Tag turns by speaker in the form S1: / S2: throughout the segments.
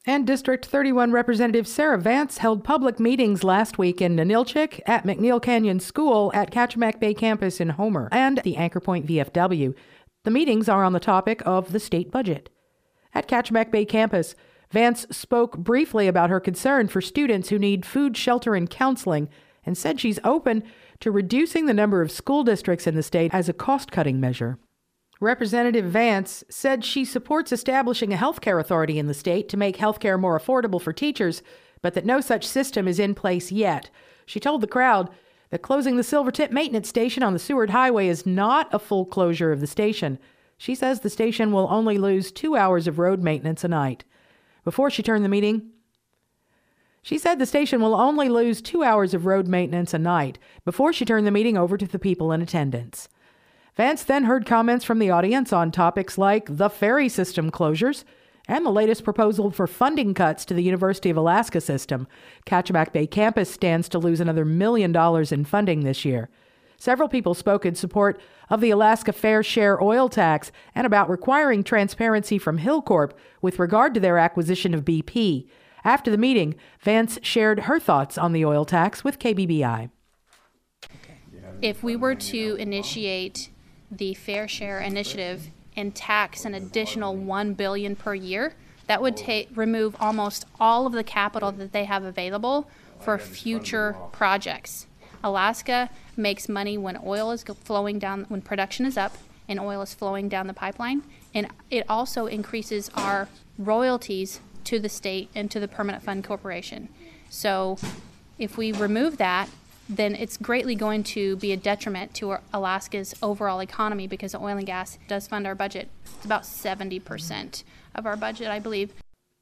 S1: And District 31 Representative Sarah Vance held public meetings last week in Ninilchik, at McNeil Canyon School, at Kachemak Bay Campus in Homer, and the Anchor Point VFW. The meetings are on the topic of the state budget. At Kachemak Bay Campus, Vance spoke briefly about her concern for students who need food, shelter, and counseling, and said she's open to reducing the number of school districts in the state as a cost-cutting measure. Representative Vance said she supports establishing a healthcare authority in the state to make healthcare more affordable for teachers, but that no such system is in place yet. She told the crowd that closing the Silvertip maintenance station on the Seward Highway is not a full closure of the station. She says the station will only lose 2 hours of road maintenance a night. Before she turned the meeting, she said the station will only lose 2 hours of road maintenance a night before she turned the meeting over to the people in attendance. Vance then heard comments from the audience on topics like the ferry system closures and the latest proposal for funding cuts to the University of Alaska system. Kachemak Bay Campus stands to lose another $1 million in funding this year. Several people spoke in support of the Alaska Fair Share oil tax and about requiring transparency from Hilcorp with regard to their acquisition of BP. After the meeting, Vance shared her thoughts on the oil tax with KBBI.
S2: If we were to initiate the Fair Share initiative and tax an additional $1 billion per year, that would remove almost all of the capital that they have available for future projects. Alaska makes money when oil is flowing down, when production is up and oil is flowing down the pipeline, and it also increases our royalties to the state and to the Permanent Fund Corporation. So if we remove that, then it's greatly going to be a detriment to Alaska's overall economy, because oil and gas does fund our budget. It's about 70% of our budget, I believe.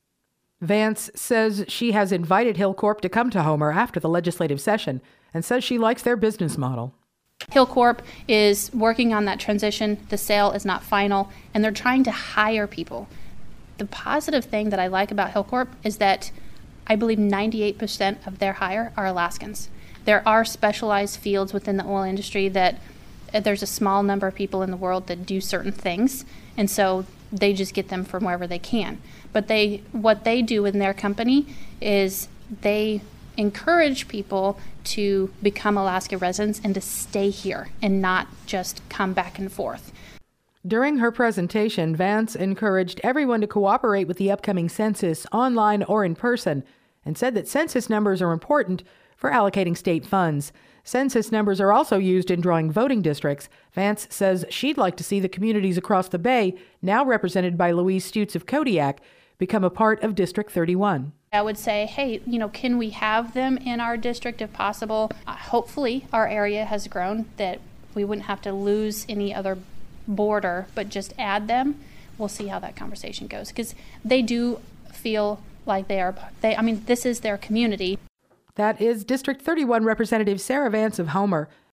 S1: Vance says she has invited Hilcorp to come to Homer after the legislative session and says she likes their business model.
S2: Hilcorp is working on that transition. The sale is not final, and they're trying to hire people. The positive thing that I like about Hilcorp is that I believe 98% of their hire are Alaskans. There are specialized fields within the oil industry that there's a small number of people in the world that do certain things, and so they just get them from wherever they can. But what they do in their company is they encourage people to become Alaska residents and to stay here and not just come back and forth.
S1: During her presentation, Vance encouraged everyone to cooperate with the upcoming census, online or in person, and said that census numbers are important for allocating state funds. Census numbers are also used in drawing voting districts. Vance says she'd like to see the communities across the bay, now represented by Louise Stutes of Kodiak, become a part of District 31.
S2: I would say, hey, can we have them in our district if possible? Hopefully our area has grown that we wouldn't have to lose any other border, but just add them. We'll see how that conversation goes, because they do feel like this is their community.
S1: That is District 31 Representative Sarah Vance of Homer.